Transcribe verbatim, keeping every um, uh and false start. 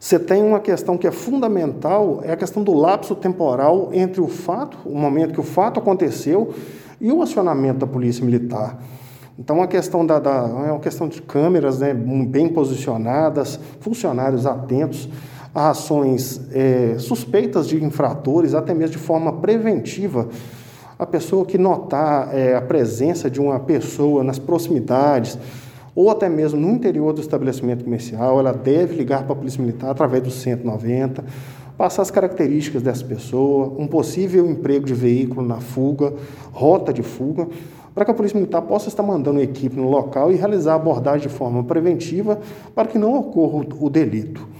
Você tem uma questão que é fundamental, é a questão do lapso temporal entre o fato, o momento que o fato aconteceu, e o acionamento da Polícia Militar. Então, a questão da, da, é uma questão de câmeras, né, bem posicionadas, funcionários atentos a ações é, suspeitas de infratores, até mesmo de forma preventiva. A pessoa que notar é, a presença de uma pessoa nas proximidades, ou até mesmo no interior do estabelecimento comercial, ela deve ligar para a Polícia Militar através do cento e noventa, passar as características dessa pessoa, um possível emprego de veículo na fuga, rota de fuga, para que a Polícia Militar possa estar mandando uma equipe no local e realizar a abordagem de forma preventiva para que não ocorra o delito.